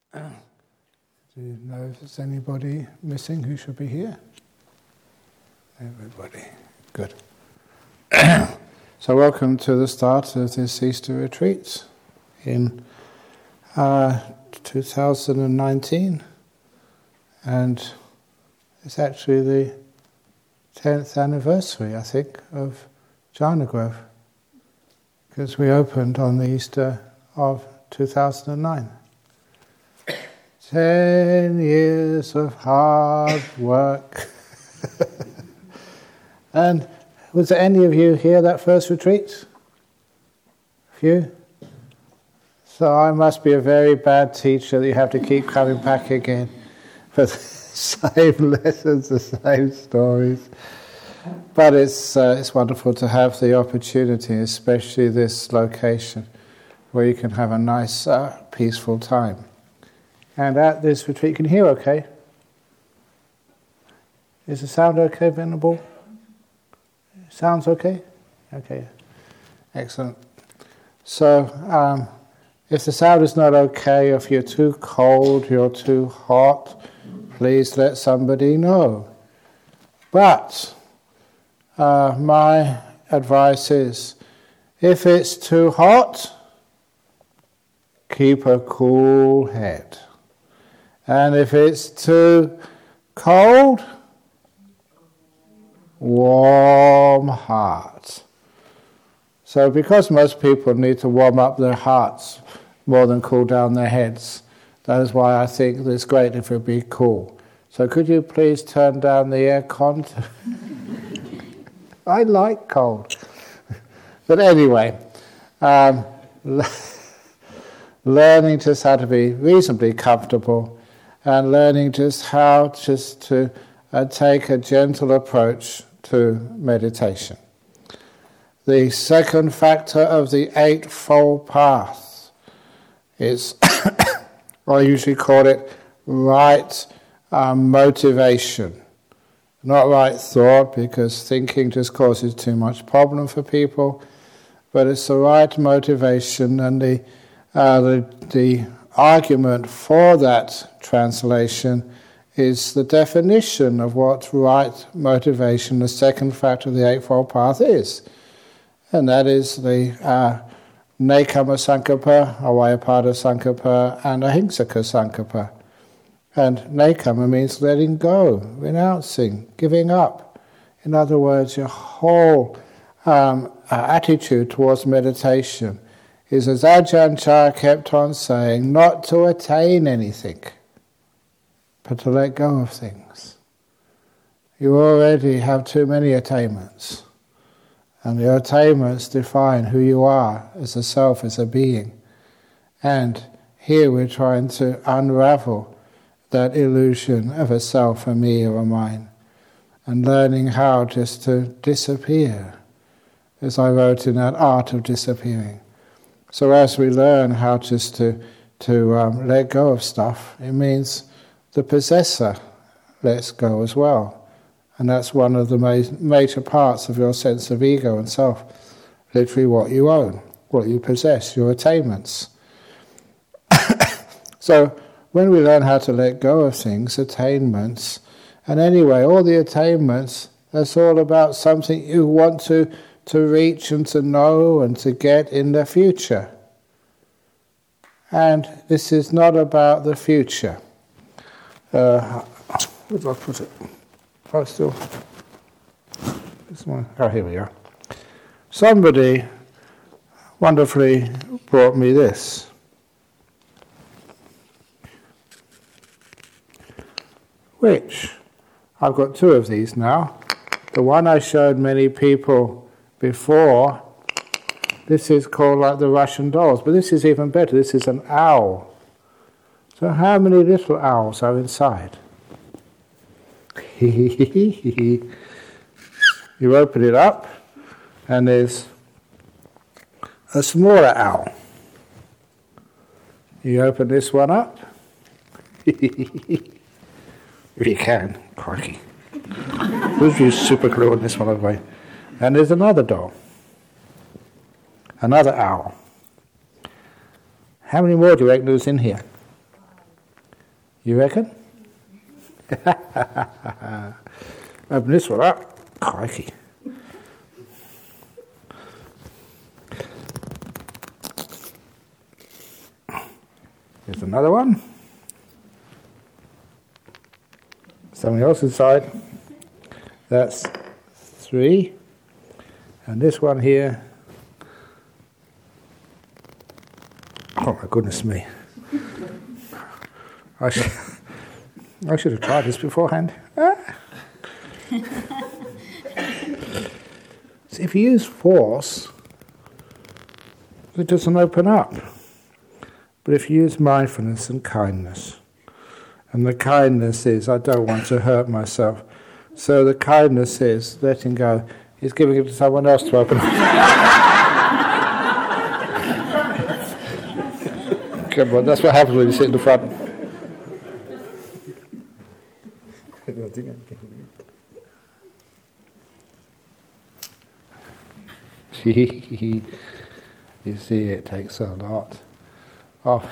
Do you know if there's anybody missing who should be here? Everybody. Good. So welcome to the start of this Easter retreat in 2019. And it's actually the 10th anniversary, I think, of Jhana Grove, because we opened on the Easter of 2009. 10 years of hard work. And was there any of you here that first retreat? A few? So I must be a very bad teacher that you have to keep coming back again for the same lessons, the same stories. But it's wonderful to have the opportunity, especially this location, where you can have a nice, peaceful time. And at this retreat, you can hear okay? Is the sound okay, Venerable? Sounds okay? Okay, excellent. So, if the sound is not okay, if you're too cold, you're too hot, please let somebody know. But my advice is, if it's too hot, keep a cool head. And if it's too cold, warm heart. So because most people need to warm up their hearts more than cool down their heads, that is why I think it's great if it be cool. So could you please turn down the aircon? I like cold. But anyway, learning just how to be reasonably comfortable and learning just how just to take a gentle approach to meditation. The second factor of the Eightfold Path is, I usually call it right motivation. Not right thought, because thinking just causes too much problem for people, but it's the right motivation, and the argument for that translation is the definition of what right motivation, the second factor of the Eightfold Path, is. And that is the Nekkhamma Sankappa, Avyapada Sankappa, and Ahimsaka Sankappa. And Nekkhamma means letting go, renouncing, giving up. In other words, your whole attitude towards meditation is, as Ajahn Chah kept on saying, not to attain anything, but to let go of things. You already have too many attainments, and your attainments define who you are as a self, as a being. And here we're trying to unravel that illusion of a self, a me, or a mine, and learning how just to disappear, as I wrote in that Art of Disappearing. So as we learn how just to let go of stuff, it means the possessor lets go as well. And that's one of the major parts of your sense of ego and self. Literally what you own, what you possess, your attainments. So when we learn how to let go of things, attainments, and anyway, all the attainments, that's all about something you want to reach and to know and to get in the future. And this is not about the future. Where did I put it? Oh, still. This one. Oh, here we are. Somebody wonderfully brought me this. Which, I've got two of these now. The one I showed many people before, this is called like the Russian dolls, but this is even better. This is an owl. So how many little owls are inside? You open it up, and there's a smaller owl. You open this one up. If you can, crikey. We've used super glue on this one anyway. And there's another doll. Another owl. How many more do you reckon there's in here? You reckon? Open this one up. Crikey. Here's another one. Something else inside. That's 3. And this one here. Oh my goodness me. I should have tried this beforehand. So if you use force, it doesn't open up. But if you use mindfulness and kindness, and the kindness is, I don't want to hurt myself. So the kindness is letting go. He's giving it to someone else to open up. Come on, that's what happens when you sit in the front. You see, it takes a lot of.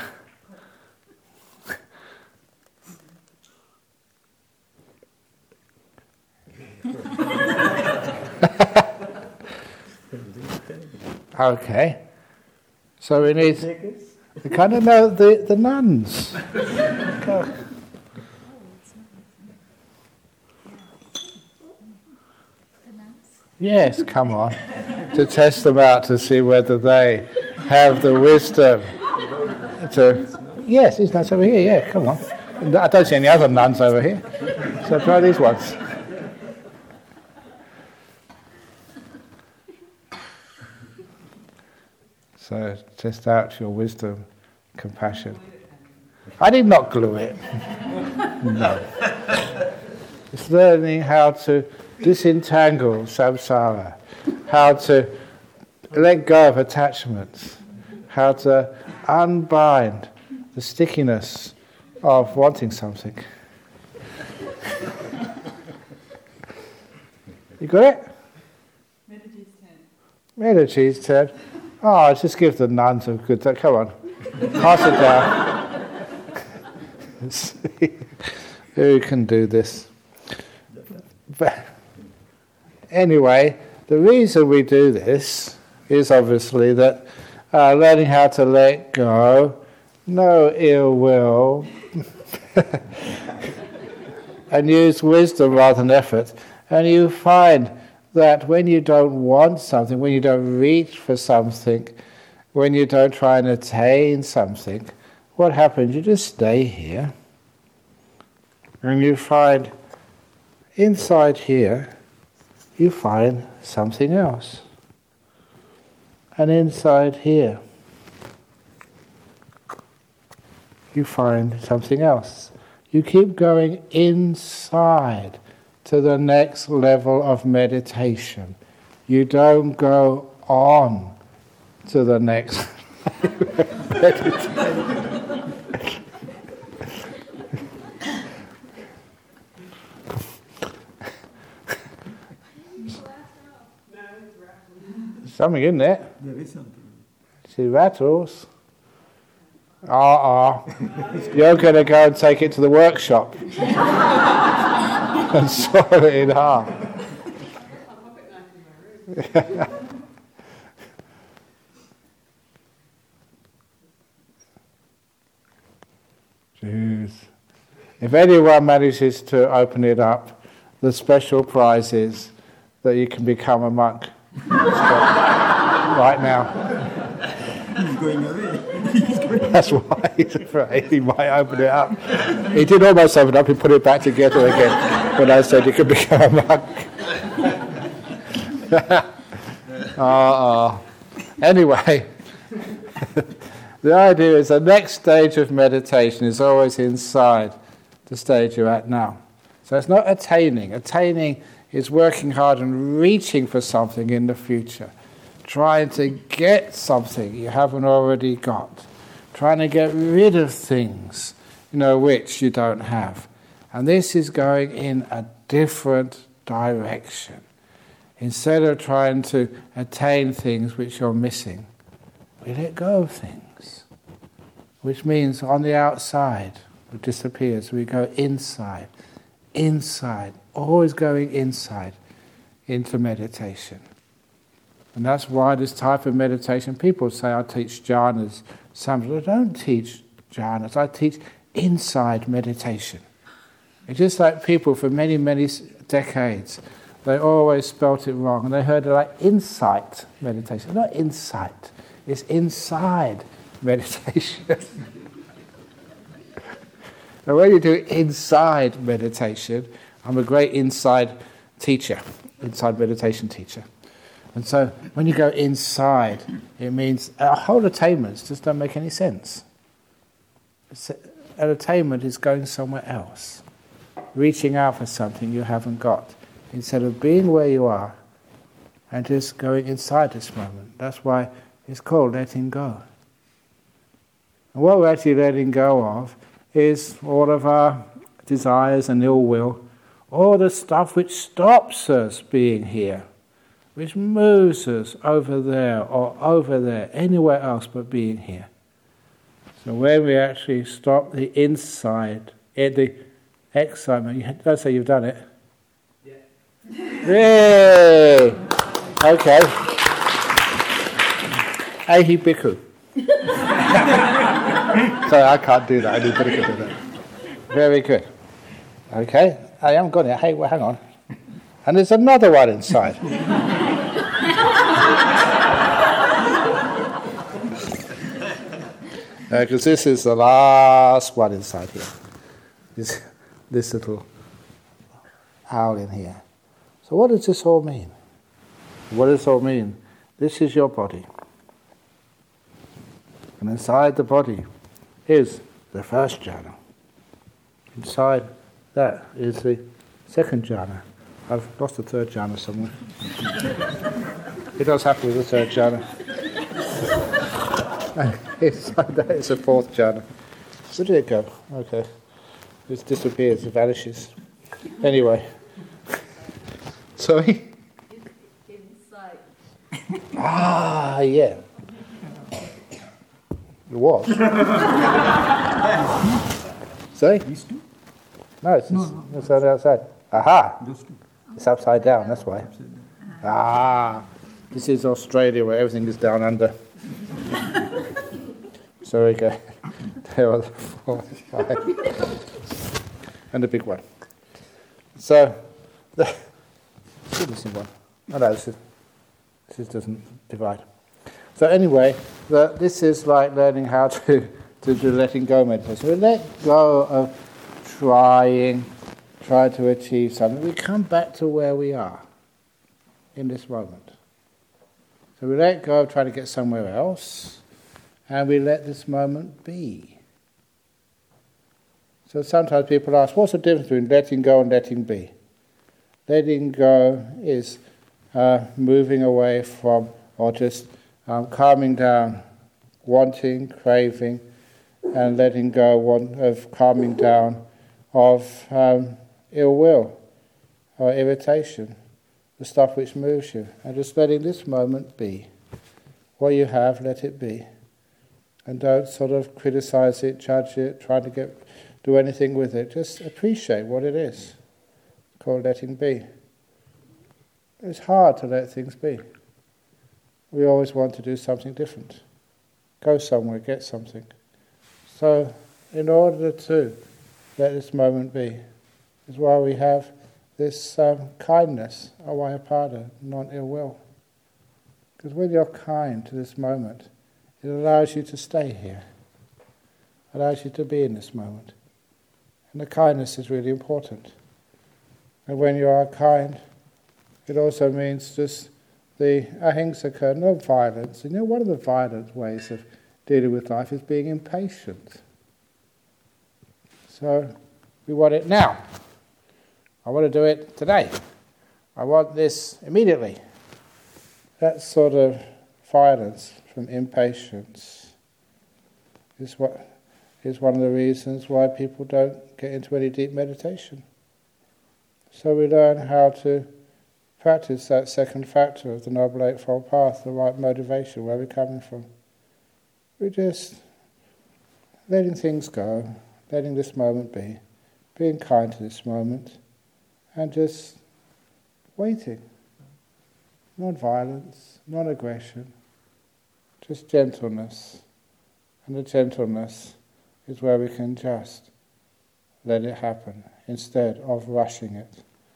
Okay, so we need to kind of know the nuns. Yes, come on, to test them out to see whether they have the wisdom to. Yes, these nuns over here. Yeah, come on. I don't see any other nuns over here, so try these ones. So test out your wisdom, compassion. I did not glue it. No. It's learning how to disentangle samsara, how to let go of attachments, how to unbind the stickiness of wanting something. You got it? Medity's 10. Oh, just give the nuns a good time. Come on. Pass it down. Who can do this? But anyway, the reason we do this is obviously that learning how to let go, no ill will, and use wisdom rather than effort. And you find that when you don't want something, when you don't reach for something, when you don't try and attain something, what happens? You just stay here. And you find inside here, you find something else. And inside here, you find something else. You keep going inside to the next level of meditation. You don't go on to the next meditation. Something in there. There is something. She rattles. You're going to go and take it to the workshop and saw it in half. Jeez. If anyone manages to open it up, the special prize is that you can become a monk right now. He's going away. That's why he's afraid he might open it up. He did almost open it up, he put it back together again when I said you could become a monk. Anyway, the idea is the next stage of meditation is always inside the stage you're at now. So it's not attaining. Attaining is working hard and reaching for something in the future, trying to get something you haven't already got, trying to get rid of things, which you don't have. And this is going in a different direction. Instead of trying to attain things which you're missing, we let go of things, which means on the outside it disappears. We go inside, always going inside into meditation. And that's why this type of meditation, people say, I teach jhanas. Some I don't teach jhanas, I teach inside meditation. It's just like people for many, many decades, they always spelt it wrong, and they heard it like insight meditation. Not insight, it's inside meditation. And when you do inside meditation, I'm a great inside teacher, inside meditation teacher. And so when you go inside, it means our whole attainments just don't make any sense. An attainment is going somewhere else, reaching out for something you haven't got, instead of being where you are and just going inside this moment. That's why it's called letting go. And what we're actually letting go of is all of our desires and ill will, all the stuff which stops us being here, which moves us over there or over there, anywhere else but being here. So when we actually stop the inside, the excitement, don't say you've done it. Yeah. Yay! Okay. Ahi Bhikkhu. Sorry, I can't do that. Anybody can do that. Very good. Okay, I am got it. Hey, well, hang on. And there's another one inside. Because this is the last one inside here. This little owl in here. So what does this all mean? What does it all mean? This is your body. And inside the body is the first jhana. Inside that is the second jhana. I've lost the third jhana somewhere. It does happen with the third jhana. Inside that is the fourth jhana. Where did it go? Okay. It disappears, it vanishes. Anyway. Sorry? Inside. Ah, yeah. It was. Sorry? No, it's on the outside. Aha! It's upside down, that's why. Ah! This is Australia where everything is down under. So we go. There are the 4, 5. And the big one. So, still missing one. Oh no, this doesn't divide. So anyway, this is like learning how to do letting go meditation. We let go of try to achieve something. We come back to where we are in this moment. So we let go of trying to get somewhere else, and we let this moment be. So sometimes people ask, what's the difference between letting go and letting be? Letting go is moving away from, or just calming down, wanting, craving, and letting go of calming down of ill will or irritation, the stuff which moves you, and just letting this moment be. What you have, let it be. And don't sort of criticize it, judge it, try to do anything with it. Just appreciate what it is. It's called letting be. It's hard to let things be. We always want to do something different. Go somewhere, get something. So, in order to let this moment be, is why we have this kindness, avayyapada, non-ill will. Because when you're kind to this moment, it allows you to stay here. Allows you to be in this moment. And the kindness is really important. And when you are kind, it also means just the ahimsaka, no violence. You know, one of the violent ways of dealing with life is being impatient. So, we want it now. I want to do it today. I want this immediately. That sort of violence from impatience is one of the reasons why people don't get into any deep meditation. So we learn how to practice that second factor of the Noble Eightfold Path, the right motivation, where we're coming from. We're just letting things go, letting this moment be, being kind to this moment, and just waiting. Non-violence, non-aggression, just gentleness. And the gentleness is where we can just let it happen instead of rushing it.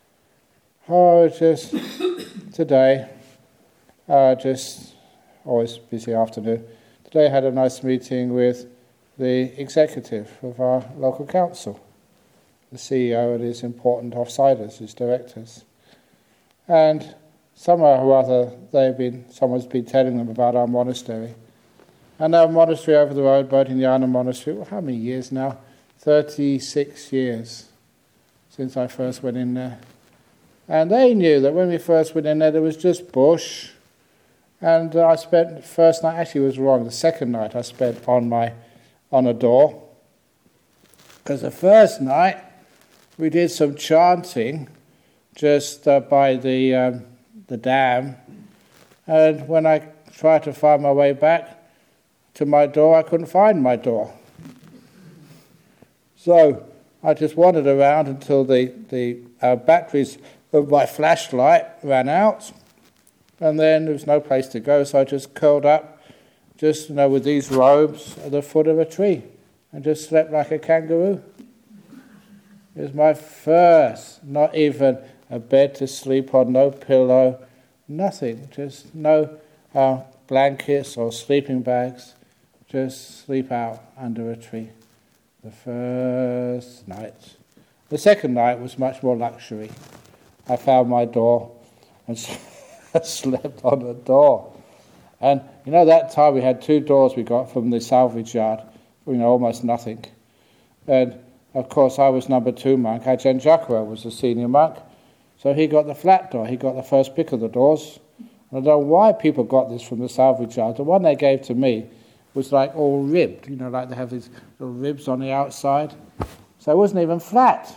Just today, just always busy afternoon. Today I had a nice meeting with the executive of our local council, the CEO and his important offsiders, his directors. And somehow or other someone's been telling them about our monastery. And our monastery over the road, Bodhinyana Monastery, well, how many years now? 36 years since I first went in there. And they knew that when we first went in there was just bush. And I spent the first night, actually it was wrong, the second night I spent on a door. Because the first night we did some chanting just by the dam. And when I tried to find my way back to my door, I couldn't find my door. So I just wandered around until the batteries of my flashlight ran out, and then there was no place to go, so I just curled up, just with these robes at the foot of a tree, and just slept like a kangaroo. It was my first, not even a bed to sleep on, no pillow, nothing, just no blankets or sleeping bags, just sleep out under a tree. The first night. The second night was much more luxury. I found my door and slept on the door. And that time we had 2 doors we got from the salvage yard, almost nothing. And of course I was number 2 monk. Ajahn Jakara was the senior monk. So he got the flat door. He got the first pick of the doors. And I don't know why people got this from the salvage yard. The one they gave to me was like all ribbed, like they have these little ribs on the outside. So it wasn't even flat.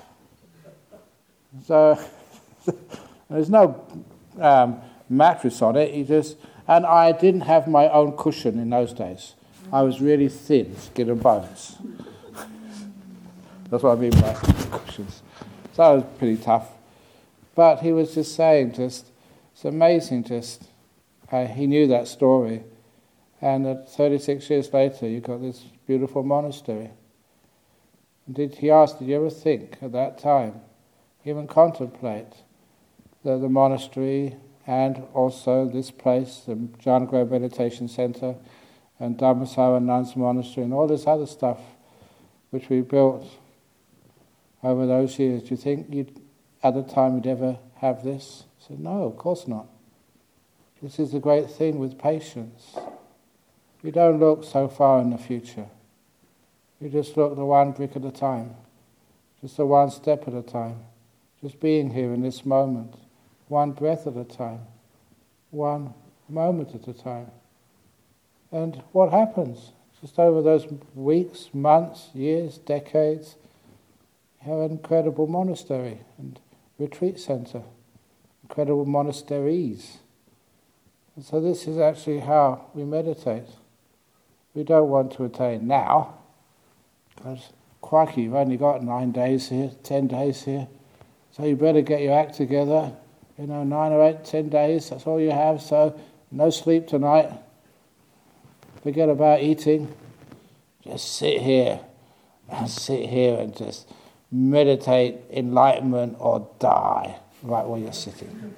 So there's no mattress on it. And I didn't have my own cushion in those days. I was really thin, skin and bones. That's what I mean by cushions. So it was pretty tough. But he was just saying, it's amazing, he knew that story. And 36 years later, you got this beautiful monastery. He asked, did you ever think at that time, even contemplate the monastery and also this place, the Jhanagrove Meditation Center and Dhammasara Nuns Monastery and all this other stuff which we built over those years? Do you think at the time you'd ever have this? I said, no, of course not. This is the great thing with patience. You don't look so far in the future. You just look the one brick at a time, just the one step at a time, just being here in this moment, one breath at a time, one moment at a time. And what happens? Just over those weeks, months, years, decades, you have an incredible monastery and retreat center, incredible monasteries. And so this is actually how we meditate. We don't want to attain now, because crikey, you've only got 9 days here, 10 days here, so you better get your act together, 9 or 8, 10 days, that's all you have, so no sleep tonight, forget about eating, just sit here and just meditate enlightenment or die right where you're sitting.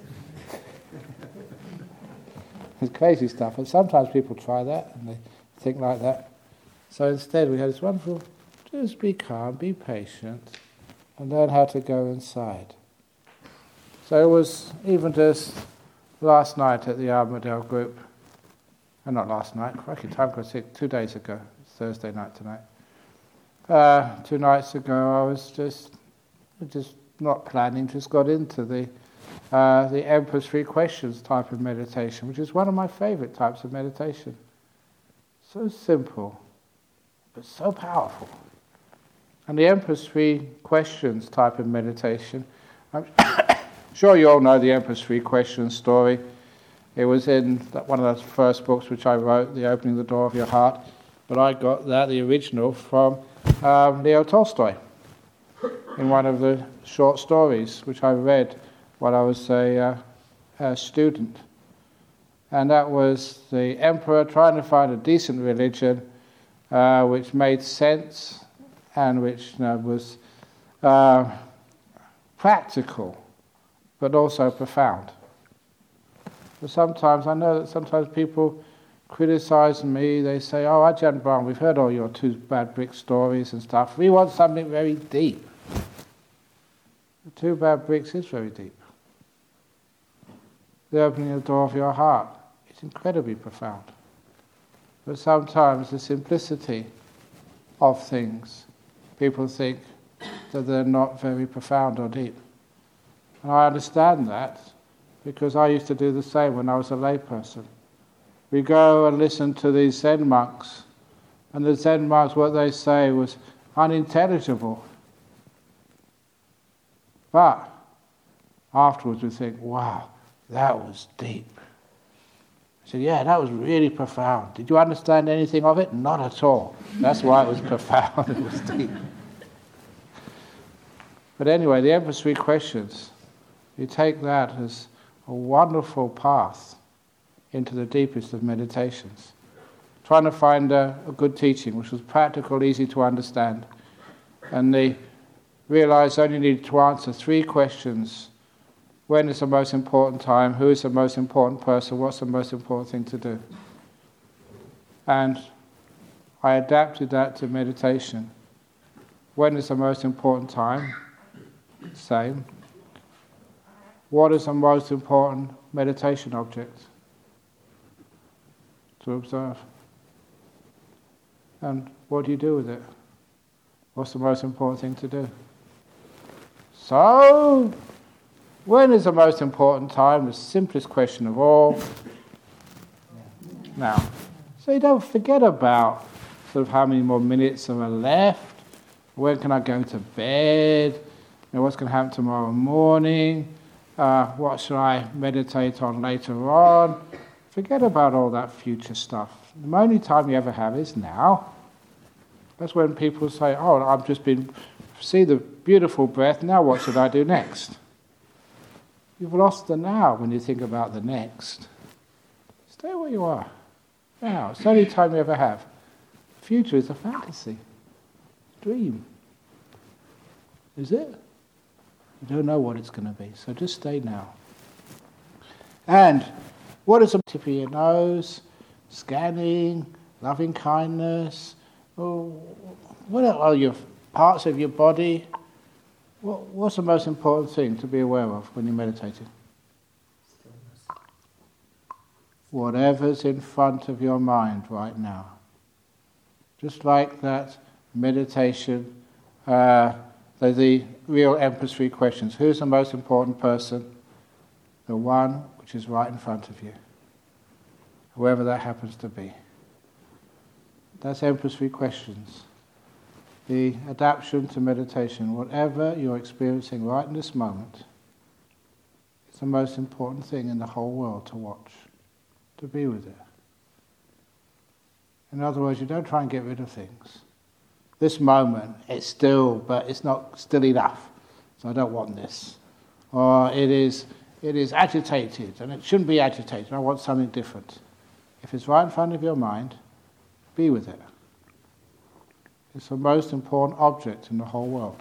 It's crazy stuff, and sometimes people try that and they think like that. So instead we had this wonderful, just be calm, be patient, and learn how to go inside. So it was even just last night at the Armadale group, and not last night, crikey, time goes sick, 2 days ago, it's Thursday night tonight. 2 nights ago I was just not planning, just got into the Emperor's 3 Questions type of meditation, which is one of my favourite types of meditation. So simple, but so powerful. And the Emperor's 3 Questions type of meditation, I'm sure you all know the Emperor's 3 Questions story. It was in one of those first books which I wrote, The Opening the Door of Your Heart, but I got that, the original, from Leo Tolstoy in one of the short stories which I read while I was a student. And that was the emperor trying to find a decent religion which made sense and which was practical but also profound. But sometimes, I know that sometimes people criticize me, they say, "Oh, Ajahn Brahm, we've heard all your two bad brick stories and stuff. We want something very deep." The two bad bricks is very deep. The opening the door of your heart is incredibly profound. But sometimes the simplicity of things, people think that they're not very profound or deep. And I understand that because I used to do the same when I was a layperson. We go and listen to these Zen monks, and the Zen monks, what they say was unintelligible. But afterwards we think, wow, that was deep. I said, yeah, that was really profound. Did you understand anything of it? Not at all. That's why it was profound, it was deep. But anyway, the Emperor's Three Questions, you take that as a wonderful path into the deepest of meditations. Trying to find a good teaching, which was practical, easy to understand. And they realized only needed to answer 3 questions. When is the most important time? Who is the most important person? What's the most important thing to do? And I adapted that to meditation. When is the most important time? Same. What is the most important meditation object? To observe. And what do you do with it? What's the most important thing to do? So, when is the most important time? The simplest question of all. Now, so you don't forget about sort of how many more minutes are left. When can I go to bed? What's going to happen tomorrow morning? What should I meditate on later on? Forget about all that future stuff. The only time you ever have is now. That's when people say, oh, I've just been, see the beautiful breath, now what should I do next? You've lost the now when you think about the next. Stay where you are. Now, it's the only time you ever have. The future is a fantasy. Dream. Is it? You don't know what it's going to be, so just stay now. And what is the tip of your nose? Scanning, loving kindness. Oh, what are your parts of your body? What's the most important thing to be aware of when you're meditating? Stillness. Whatever's in front of your mind right now. Just like that meditation, the real Emperor's Three Questions. Who's the most important person? The one which is right in front of you. Whoever that happens to be. That's Emperor's Three Questions. The adaptation to meditation. Whatever you're experiencing right in this moment, it's the most important thing in the whole world to watch, to be with it. In other words, you don't try and get rid of things. This moment, it's still, but it's not still enough, so I don't want this. Or it is agitated, and it shouldn't be agitated, I want something different. If it's right in front of your mind, be with it. It's the most important object in the whole world.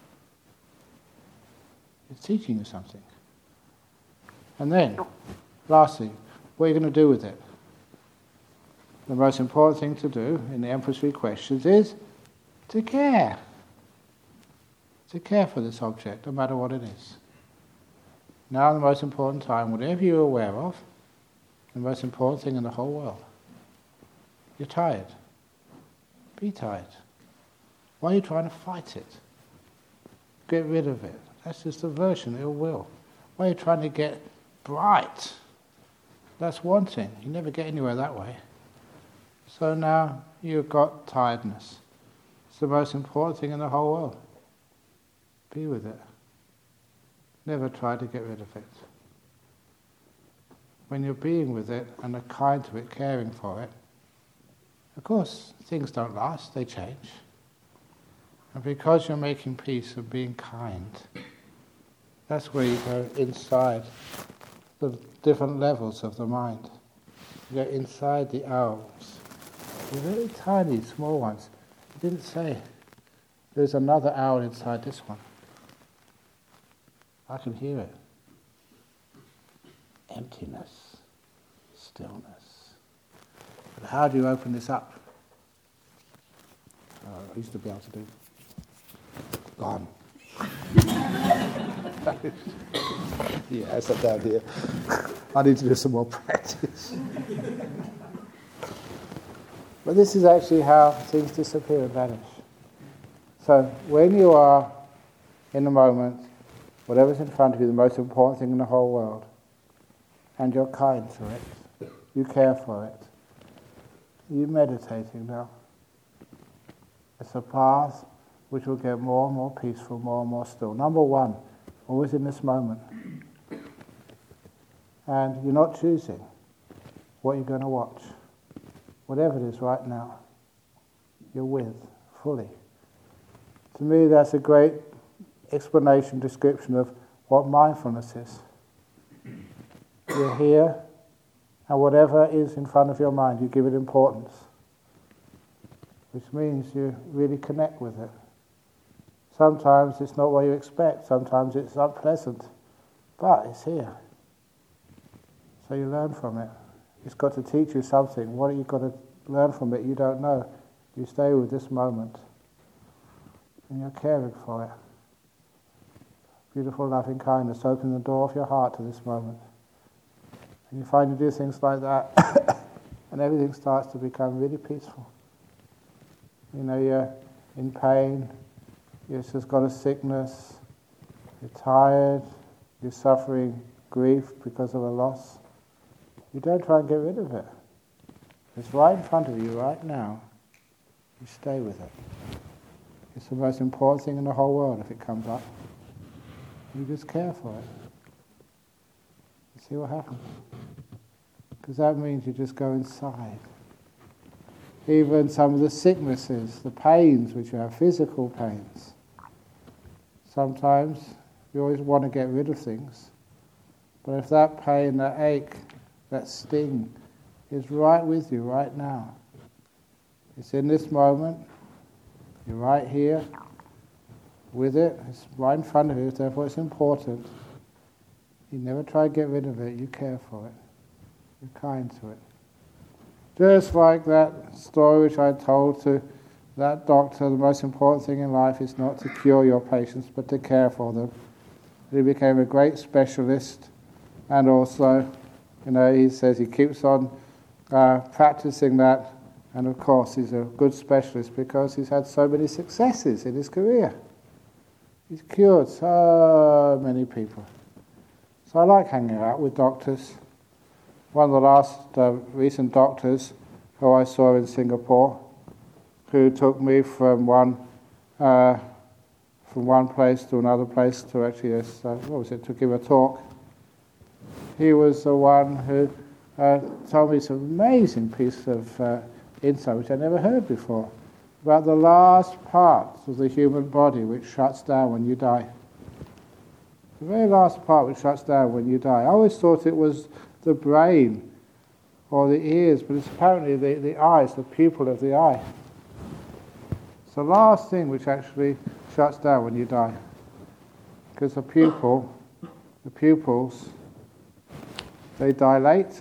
It's teaching you something. And then, lastly, what are you going to do with it? The most important thing to do in the Emperor's Three Questions is to care. To care for this object, no matter what it is. Now the most important time, whatever you're aware of, the most important thing in the whole world. You're tired. Be tired. Why are you trying to fight it? Get rid of it. That's just aversion, ill will. Why are you trying to get bright? That's wanting. You never get anywhere that way. So now you've got tiredness. It's the most important thing in the whole world. Be with it. Never try to get rid of it. When you're being with it and are kind to it, caring for it, of course, things don't last, they change. And because you're making peace and being kind, that's where you go inside the different levels of the mind. You go inside the owls, the very tiny, small ones. He didn't say there's another owl inside this one. I can hear it. Emptiness, stillness. But how do you open this up? I used to be able to do. Gone. Yeah, I sat down here. I need to do some more practice. But this is actually how things disappear and vanish. So when you are in the moment, whatever's in front of you, the most important thing in the whole world, and you're kind to it, you care for it, you're meditating now. It's a path which will get more and more peaceful, more and more still. Number one, always in this moment. And you're not choosing what you're going to watch. Whatever it is right now, you're with, fully. To me, that's a great explanation, description of what mindfulness is. You're here, and whatever is in front of your mind, you give it importance, which means you really connect with it. Sometimes it's not what you expect, sometimes it's unpleasant, but it's here. So you learn from it. It's got to teach you something. What you've got to learn from it, you don't know. You stay with this moment, and you're caring for it. Beautiful loving kindness, open the door of your heart to this moment. And you find you do things like that, and everything starts to become really peaceful. You know, you're in pain, you've just got a sickness, you're tired, you're suffering grief because of a loss. You don't try and get rid of it. It's right in front of you right now. You stay with it. It's the most important thing in the whole world if it comes up. You just care for it. You see what happens. Because that means you just go inside. Even some of the sicknesses, the pains which you have, physical pains. Sometimes you always want to get rid of things. But if that pain, that ache, that sting is right with you right now, it's in this moment, you're right here with it, it's right in front of you, therefore it's important. You never try to get rid of it, you care for it, you're kind to it. Just like that story which I told to that doctor, the most important thing in life is not to cure your patients but to care for them. He became a great specialist, and also, you know, he says he keeps on practicing that, and of course he's a good specialist because he's had so many successes in his career. He's cured so many people. So I like hanging out with doctors. One of the last recent doctors who I saw in Singapore, who took me from one place to another place to actually, to give a talk. He was the one who told me some amazing piece of insight which I never heard before, about the last part of the human body which shuts down when you die. The very last part which shuts down when you die. I always thought it was the brain or the ears, but it's apparently the eyes, the pupil of the eye. It's the last thing which actually shuts down when you die. Because the pupils, they dilate.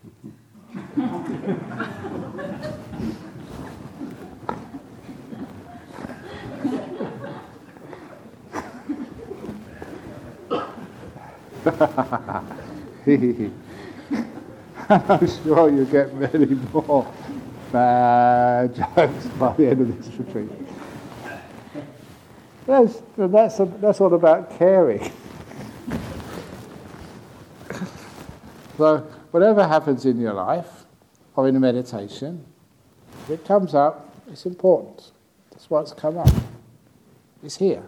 I'm sure you get many more bad jokes by the end of this retreat. That's all about caring. So whatever happens in your life or in a meditation, if it comes up, it's important. That's why it's come up. It's here.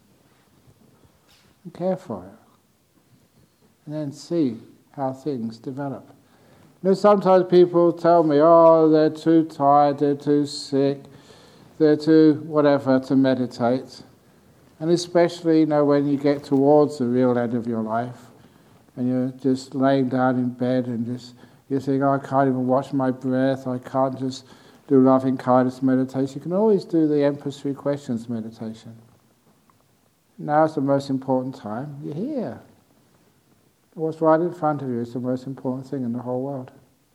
And care for it. And then see how things develop. You know, sometimes people tell me, oh, they're too tired, they're too sick, there to whatever, to meditate. And especially, when you get towards the real end of your life, and you're just laying down in bed and you think, I can't even watch my breath, I can't just do loving kindness meditation. You can always do the Emperor's Three Questions meditation. Now's the most important time. You're here. What's right in front of you is the most important thing in the whole world.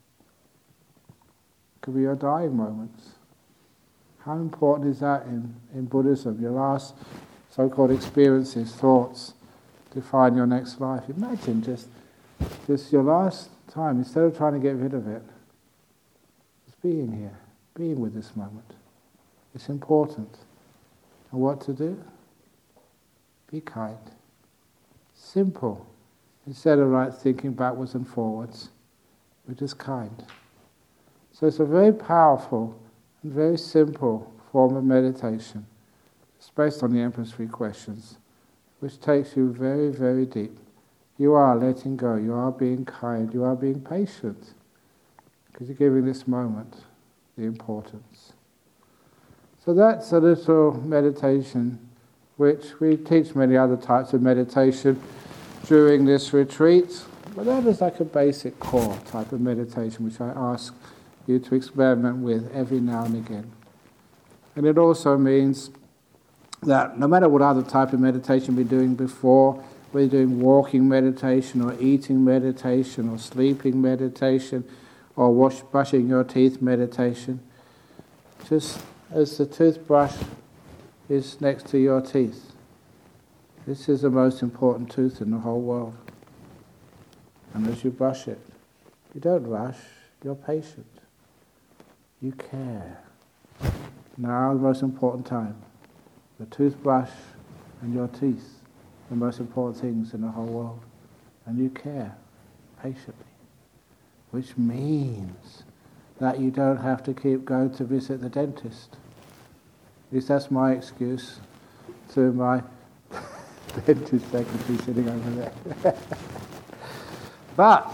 It could be your dying moments. How important is that in Buddhism? Your last so-called experiences, thoughts, define your next life. Imagine just your last time, instead of trying to get rid of it, just being here, being with this moment. It's important. And what to do? Be kind. Simple. Instead of thinking backwards and forwards, we're just kind. So it's a very powerful and very simple form of meditation. It's based on the Emperor's Three Questions, which takes you very, very deep. You are letting go, you are being kind, you are being patient, because you're giving this moment the importance. So that's a little meditation, which we teach many other types of meditation during this retreat, but that is like a basic core type of meditation, which I ask you to experiment with every now and again. And it also means that no matter what other type of meditation we're doing before, whether you're doing walking meditation or eating meditation or sleeping meditation or brushing your teeth meditation, just as the toothbrush is next to your teeth, this is the most important tooth in the whole world. And as you brush it, you don't rush, you're patient. You care. Now the most important time. The toothbrush and your teeth, the most important things in the whole world. And you care patiently. Which means that you don't have to keep going to visit the dentist. At least that's my excuse to my dentist secretary sitting over there. But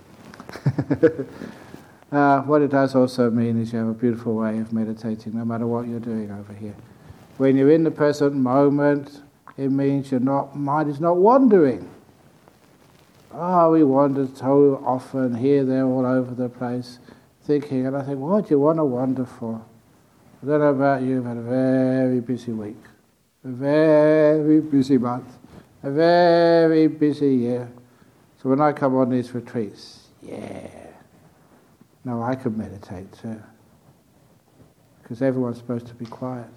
what it does also mean is you have a beautiful way of meditating, no matter what you're doing over here. When you're in the present moment, it means mind is not wandering. We wander so often, here, there, all over the place, thinking, and I think, what do you want to wander for? I don't know about you, I've had a very busy week, a very busy month, a very busy year. So when I come on these retreats, I can meditate too. Because everyone's supposed to be quiet.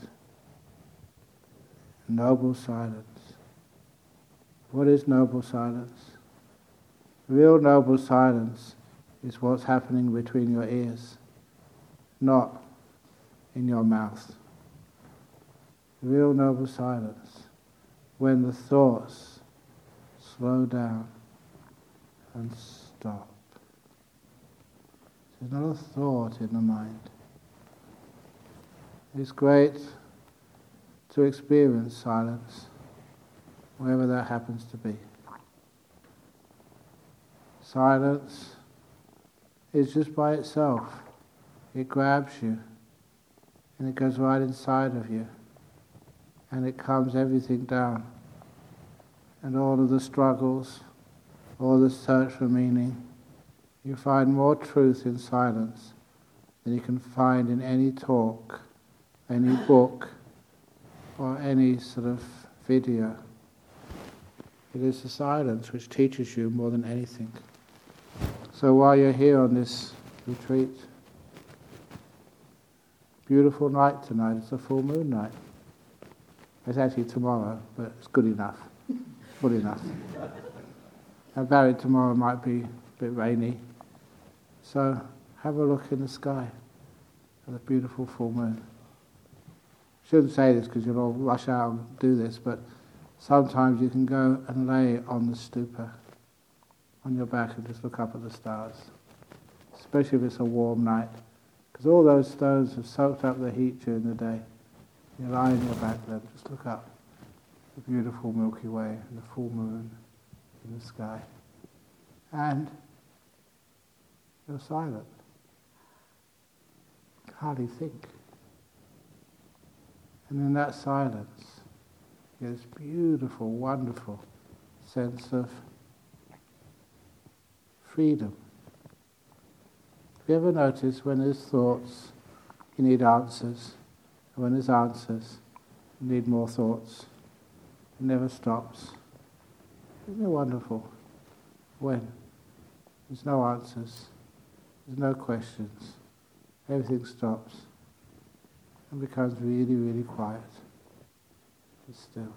Noble silence. What is noble silence? Real noble silence is what's happening between your ears, not in your mouth. Real noble silence, when the thoughts slow down and stop. There's not a thought in the mind. It's great to experience silence, wherever that happens to be. Silence is just by itself. It grabs you, and it goes right inside of you, and it calms everything down. And all of the struggles, all the search for meaning, you find more truth in silence than you can find in any talk, any book, or any sort of video. It is the silence which teaches you more than anything. So while you're here on this retreat, beautiful night tonight, it's a full moon night. It's actually tomorrow, but it's good enough, good enough. And Barry, tomorrow might be a bit rainy, so have a look in the sky at the beautiful full moon. Shouldn't say this because you'll all rush out and do this, but sometimes you can go and lay on the stupa, on your back, and just look up at the stars, especially if it's a warm night, because all those stones have soaked up the heat during the day. You lie on your back then, just look up, the beautiful Milky Way and the full moon in the sky, and you're silent. Hardly think. And in that silence, this beautiful, wonderful sense of freedom. Have you ever noticed when there's thoughts, you need answers, and when there's answers, you need more thoughts? It never stops. Isn't it wonderful? When there's no answers, there's no questions, everything stops and becomes really, really quiet and still.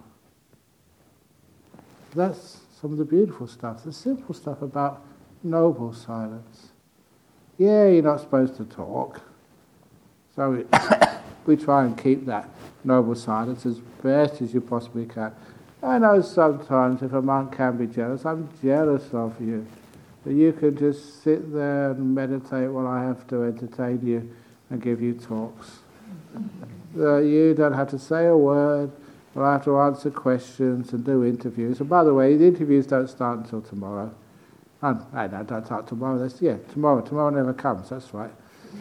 That's some of the beautiful stuff, the simple stuff about noble silence. Yeah, you're not supposed to talk, so we try and keep that noble silence as best as you possibly can. I know sometimes if a monk can be jealous, I'm jealous of you. That you can just sit there and meditate while I have to entertain you and give you talks. That you don't have to say a word, but I have to answer questions and do interviews. And by the way, the interviews don't start until tomorrow. No, don't start tomorrow. Tomorrow. Tomorrow never comes, that's right.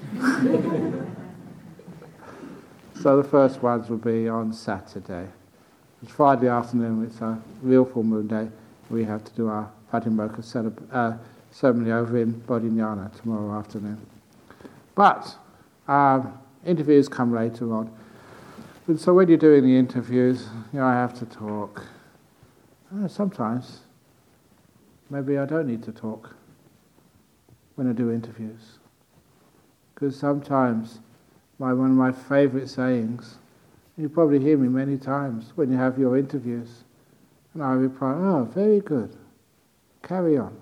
So the first ones will be on Saturday. It's Friday afternoon, it's a real full moon day. We have to do our Patimokkha ceremony over in Bodhinyana tomorrow afternoon. But interviews come later on. And so when you're doing the interviews, I have to talk. Sometimes, maybe I don't need to talk when I do interviews. Because sometimes, one of my favourite sayings, you probably hear me many times when you have your interviews, and I reply, "Oh, very good, carry on."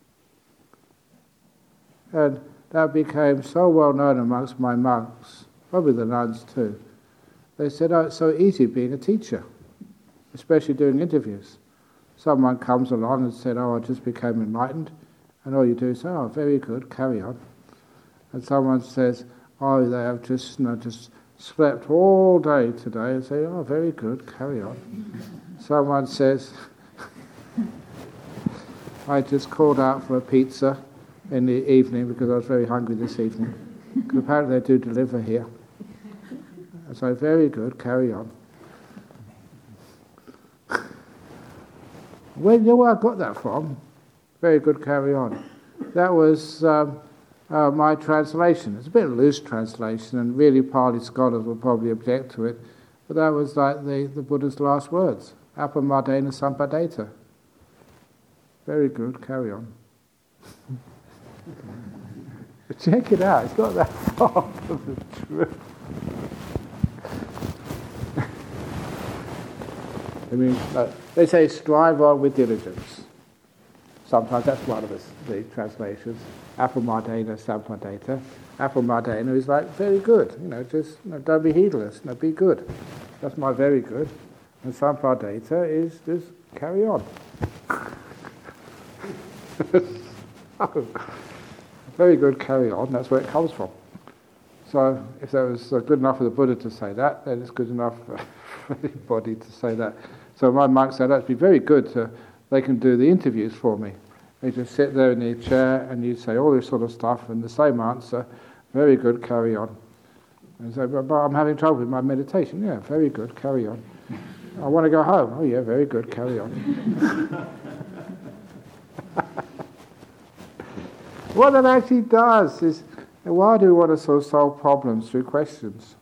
And that became so well known amongst my monks, probably the nuns too. They said, "Oh, it's so easy being a teacher, especially doing interviews." Someone comes along and said, "Oh, I just became enlightened," and all you do is say, "Oh, very good, carry on." And someone says, "Oh, they have just slept all day today," and say, "Oh, very good, carry on." Someone says, "I just called out for a pizza in the evening because I was very hungry this evening, because apparently they do deliver here." I say, "Very good, carry on." Where I got that from? Very good, carry on. That was my translation. It's a bit of a loose translation, and really Pali scholars will probably object to it, but that was like the Buddha's last words. Appamadena sampadeta. Very good, carry on. Check it out, it's not that far from the truth. I mean, they say strive on with diligence. Sometimes that's one of the translations. Appamadena sampadeta. Appamadena is like very good. Don't be heedless. Be good. That's my very good. And sampadeta is just carry on. Very good, carry on. That's where it comes from. So if that was good enough for the Buddha to say that, then it's good enough for anybody to say that. So my monks said, "That'd be very good. They can do the interviews for me." They just sit there in their chair and you say all this sort of stuff and the same answer. Very good, carry on. And say, but I'm having trouble with my meditation. Yeah, very good, carry on. I want to go home. Oh yeah, very good, carry on. What that actually does is, why do we want to sort of solve problems through questions?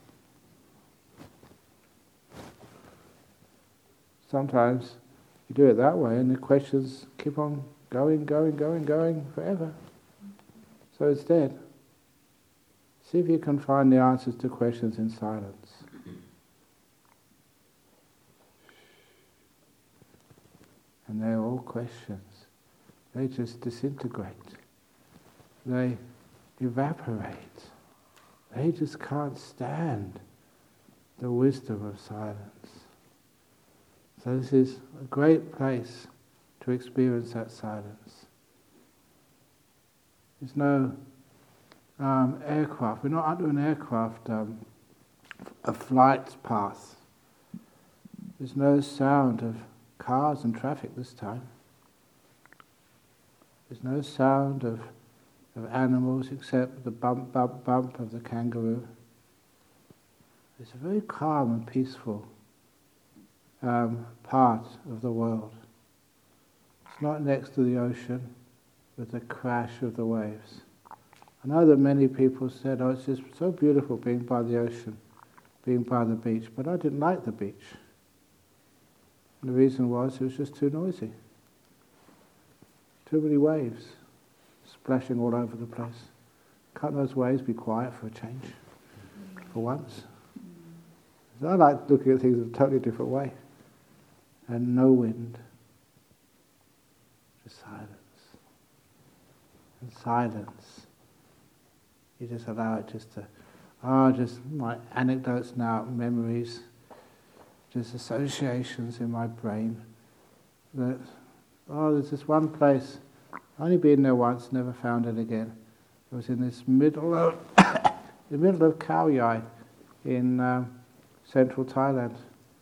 Sometimes you do it that way and the questions keep on going forever. So instead, see if you can find the answers to questions in silence. And they're all questions. They just disintegrate. They evaporate. They just can't stand the wisdom of silence. So this is a great place to experience that silence. There's no aircraft. We're not under an aircraft, a flight path. There's no sound of cars and traffic this time. There's no sound of animals except the bump, bump, bump of the kangaroo. It's a very calm and peaceful part of the world. It's not next to the ocean with the crash of the waves. I know that many people said, oh, it's just so beautiful being by the ocean, being by the beach, but I didn't like the beach. And the reason was it was just too noisy. Too many waves splashing all over the place. Can't those waves be quiet for a change, for once? So I like looking at things in a totally different way. And no wind, just silence. And silence. You just allow it just to, just my anecdotes now, memories, just associations in my brain that, there's this one place, only been there once, never found it again. It was in this middle of, the middle of Khao Yai in central Thailand,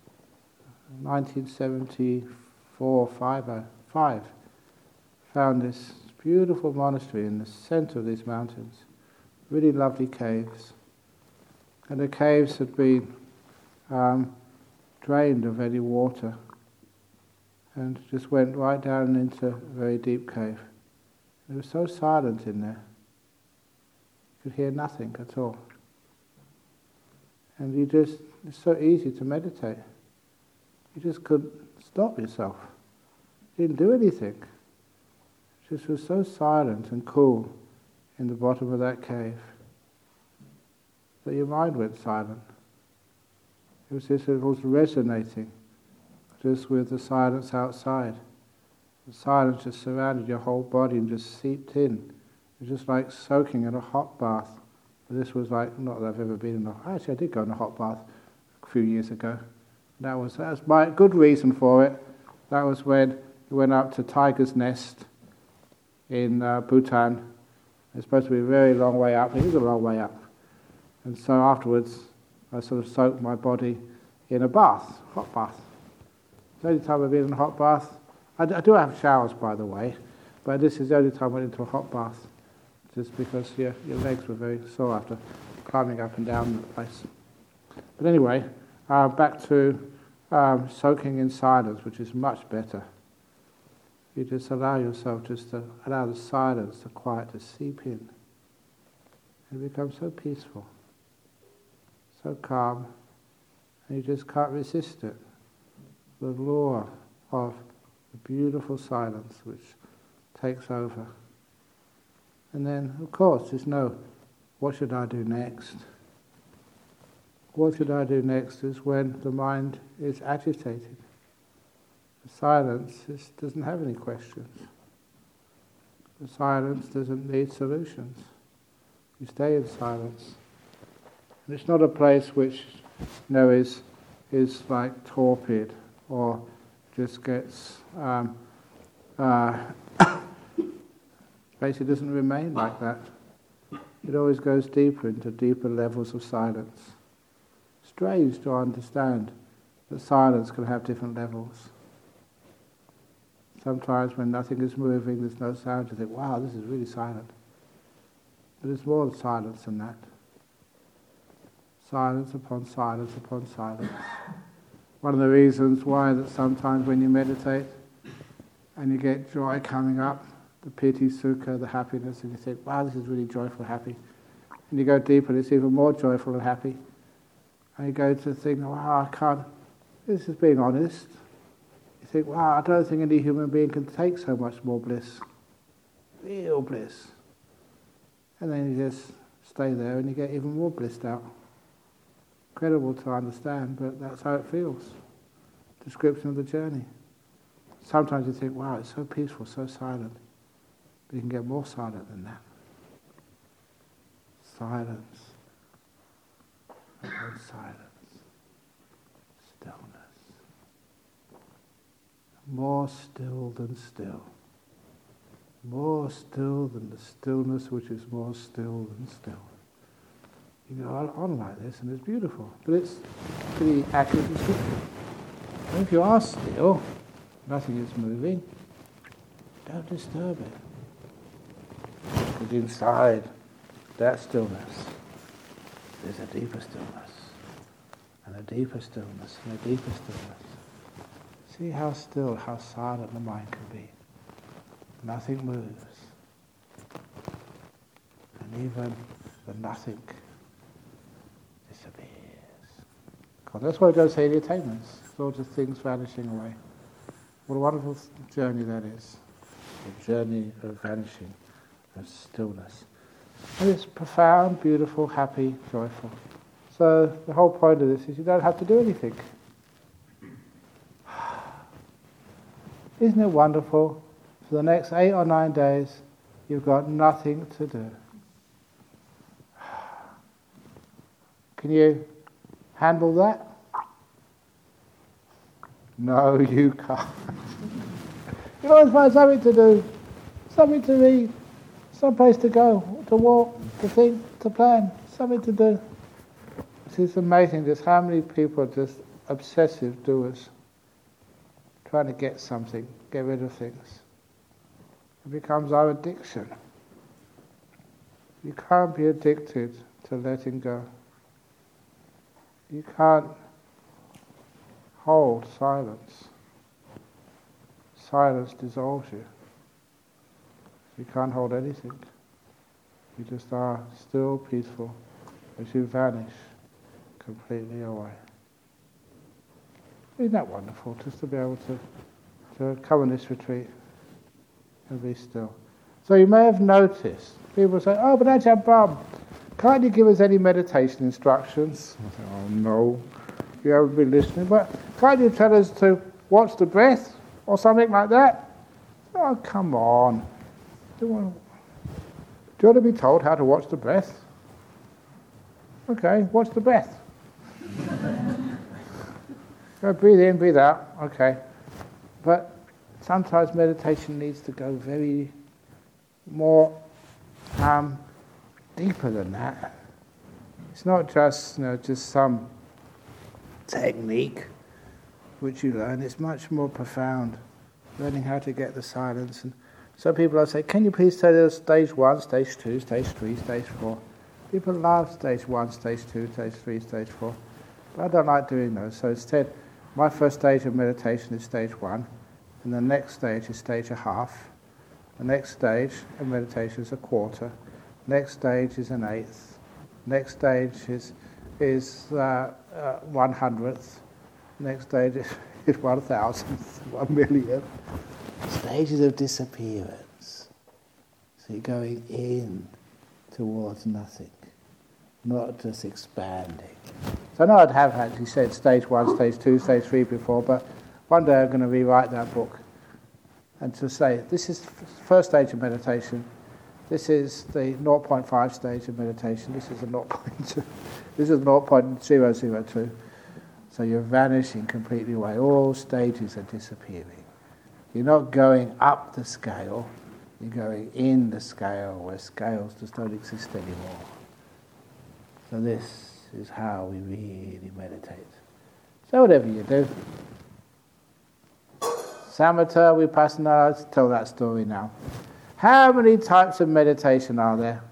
1974-5. Found this beautiful monastery in the center of these mountains. Really lovely caves. And the caves had been drained of any water and just went right down into a very deep cave. It was so silent in there. You could hear nothing at all. And it's so easy to meditate. You just couldn't stop yourself. You didn't do anything. It just was so silent and cool in the bottom of that cave that your mind went silent. It was resonating just with the silence outside. The silence just surrounded your whole body and just seeped in. It was just like soaking in a hot bath. But this was like, not that I've ever been in actually I did go in a hot bath a few years ago. That was my good reason for it. That was when we went up to Tiger's Nest in Bhutan. It's supposed to be a very long way up. It is a long way up. And so afterwards, I sort of soaked my body in a bath, hot bath. It's the only time I've been in a hot bath. I do have showers, by the way, but this is the only time I went into a hot bath, just because your legs were very sore after climbing up and down the place. But anyway, back to soaking in silence, which is much better. You just allow yourself just to allow the silence, the quiet to seep in. And it becomes so peaceful, so calm, and you just can't resist it. The lure of the beautiful silence which takes over. And then, of course, there's no, what should I do next? What should I do next is when the mind is agitated. The silence doesn't have any questions. The silence doesn't need solutions. You stay in silence. And it's not a place which is like torpid or just gets basically doesn't remain like that. It always goes deeper into deeper levels of silence. Strange to understand that silence can have different levels. Sometimes when nothing is moving, there's no sound, you think, wow, this is really silent. But it's more silence than that. Silence upon silence upon silence. One of the reasons why that sometimes when you meditate and you get joy coming up, the piti, sukha, the happiness, and you think, wow, this is really joyful, happy. And you go deeper, and it's even more joyful and happy. And you go to think, wow, I can't, this is being honest. You think, wow, I don't think any human being can take so much more bliss. Real bliss. And then you just stay there and you get even more blissed out. Incredible to understand, but that's how it feels. Description of the journey. Sometimes you think, wow, it's so peaceful, so silent. But you can get more silent than that. Silence. And silence. Stillness. More still than still. More still than the stillness which is more still than still. You go on like this and it's beautiful. But it's pretty accurate description. And if you are still, nothing is moving, don't disturb it. Because inside that stillness, there's a deeper stillness. a deeper stillness, and a deeper stillness. See how still, how silent the mind can be. Nothing moves. And even the nothing disappears. God, that's why it goes to the attainments. All the things vanishing away. What a wonderful journey that is. The journey of vanishing, of stillness. And it's profound, beautiful, happy, joyful. So the whole point of this is you don't have to do anything. Isn't it wonderful? For the next 8 or 9 days, you've got nothing to do. Can you handle that? No, you can't. You always find something to do, something to read, someplace to go, to walk, to think, to plan, something to do. It's amazing just how many people are just obsessive doers, trying to get something, get rid of things. It becomes our addiction. You can't be addicted to letting go. You can't hold silence. Silence dissolves you. You can't hold anything. You just are still peaceful as you vanish completely away. Isn't that wonderful, just to be able to come on this retreat and be still? So you may have noticed, people say, oh, but Ajahn Brahm, can't you give us any meditation instructions? I say, oh no, you haven't been listening, but can't you tell us to watch the breath or something like that? Oh, come on. Do you want to be told how to watch the breath? Okay, watch the breath. Go breathe in, breathe out, okay. But sometimes meditation needs to go very more deeper than that. It's not just some technique which you learn. It's much more profound. Learning how to get the silence. And some people will say, can you please tell us stage 1, stage 2, stage 3, stage 4? People love stage 1, stage 2, stage 3, stage 4. But I don't like doing those. So instead, my first stage of meditation is stage 1, and the next stage is stage 1/2. The next stage of meditation is 1/4. Next stage is 1/8. Next stage is 1/100th. Next stage is 1,000th, 1,000,000th. Stages of disappearance. So you're going in towards nothing, not just expanding. So I know I'd have actually said stage 1, stage 2, stage 3 before, but one day I'm going to rewrite that book and to say, this is the first stage of meditation, this is the 0.5 stage of meditation, this is the 0.2, this is 0.002. So you're vanishing completely away. All stages are disappearing. You're not going up the scale, you're going in the scale where scales just don't exist anymore. So this is how we really meditate. So whatever you do, Samatha, Vipassana, let's tell that story now. How many types of meditation are there?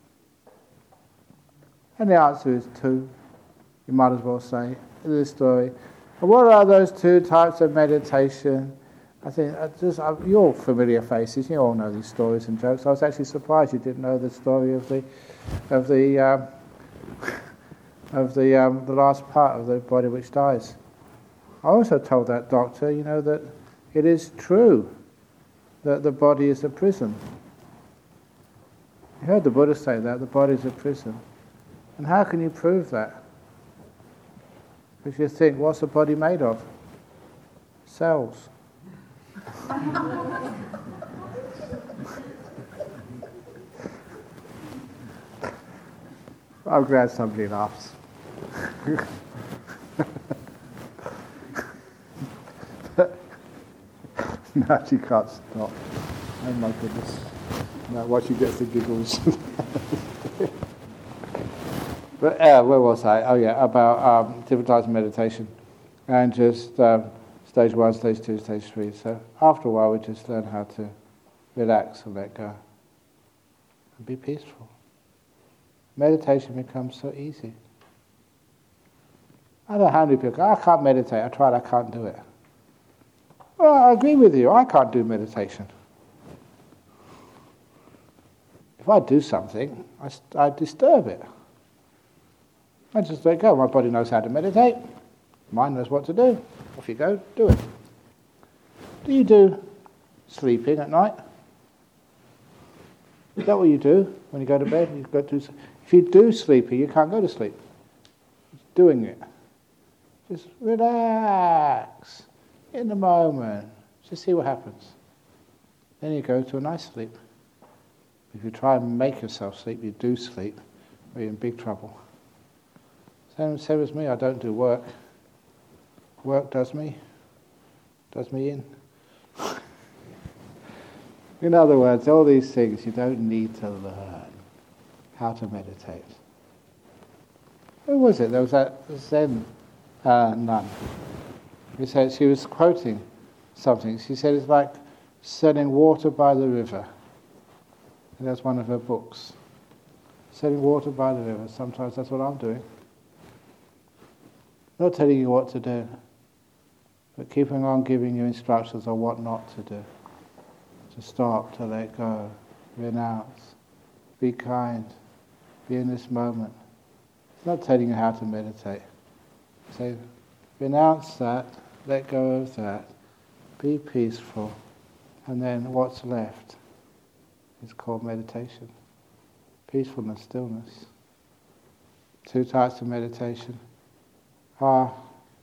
And the answer is 2. You might as well say this story. And what are those 2 types of meditation? I think you're all familiar faces. You all know these stories and jokes. I was actually surprised you didn't know the story of the last part of the body which dies. I also told that doctor, that it is true that the body is a prison. You heard the Buddha say that, the body is a prison. And how can you prove that? Because you think, what's the body made of? Cells. I'm glad somebody laughs. No, she can't stop. Oh my goodness. Now watch she gets the giggles. But where was I? Oh yeah, about different types of meditation. And just stage 1, stage 2, stage 3. So after a while we just learn how to relax and let go. And be peaceful. Meditation becomes so easy. I don't know how many people go, I can't meditate, I tried, I can't do it. Well, I agree with you, I can't do meditation. If I do something, I disturb it. I just let go. My body knows how to meditate. Mind knows what to do. Off you go, do it. Do you do sleeping at night? Is that what you do when you go to bed? If you do sleeping, you can't go to sleep. It's doing it. Just relax in the moment. Just see what happens. Then you go to a nice sleep. If you try and make yourself sleep, you do sleep, or you're in big trouble. Same as me, I don't do work. Work does me in. In other words, all these things, you don't need to learn how to meditate. Who was it? There was that Zen nun. He said, she was quoting something. She said it's like selling water by the river. And that's one of her books. Selling water by the river. Sometimes that's what I'm doing. Not telling you what to do, but keeping on giving you instructions on what not to do. To stop, to let go, renounce, be kind, be in this moment. It's not telling you how to meditate. Say, renounce that, let go of that, be peaceful, and then what's left is called meditation. Peacefulness, stillness. Two types of meditation are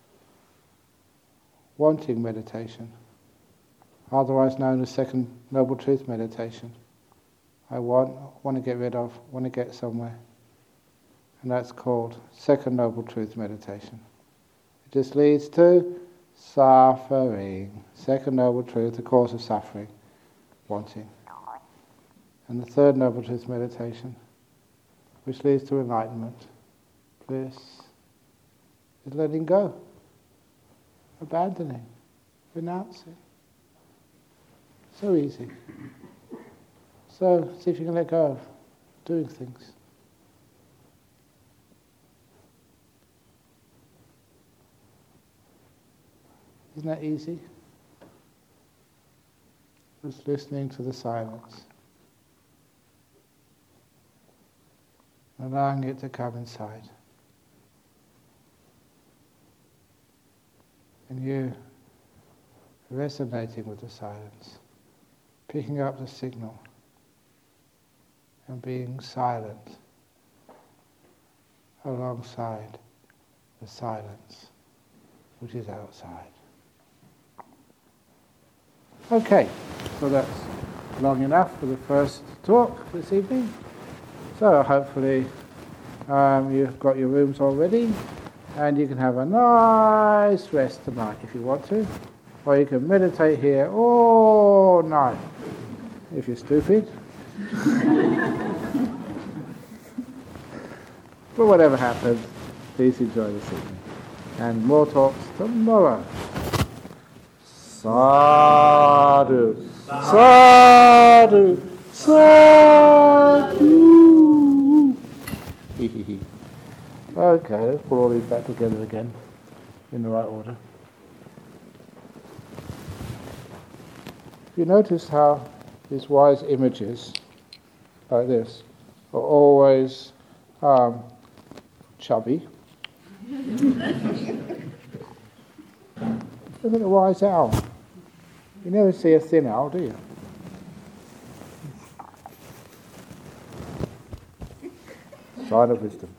wanting meditation, otherwise known as second noble truth meditation. I want to get rid of, want to get somewhere. And that's called second noble truth meditation. It just leads to suffering. Second noble truth, the cause of suffering, wanting. And the third noble truth meditation, which leads to enlightenment, bliss, is letting go, abandoning, renouncing. So easy. So see if you can let go of doing things. Isn't that easy? Just listening to the silence. Allowing it to come inside. And you resonating with the silence, picking up the signal and being silent alongside the silence which is outside. Okay, so that's long enough for the first talk this evening. So hopefully you've got your rooms all ready and you can have a nice rest tonight if you want to. Or you can meditate here all night if you're stupid. But whatever happens, please enjoy this evening. And more talks tomorrow. Sadhu, sadhu, sadhu. Okay, let's put all these back together again in the right order. You notice how these wise images, like this, are always chubby. Look at the wise owl. You never see a thin owl, do you? Sign of wisdom.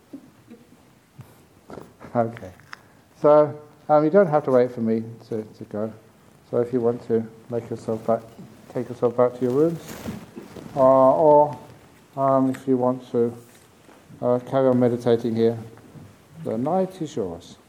Okay. So you don't have to wait for me to go. So if you want to take yourself back to your rooms, or if you want to carry on meditating here, the night is yours.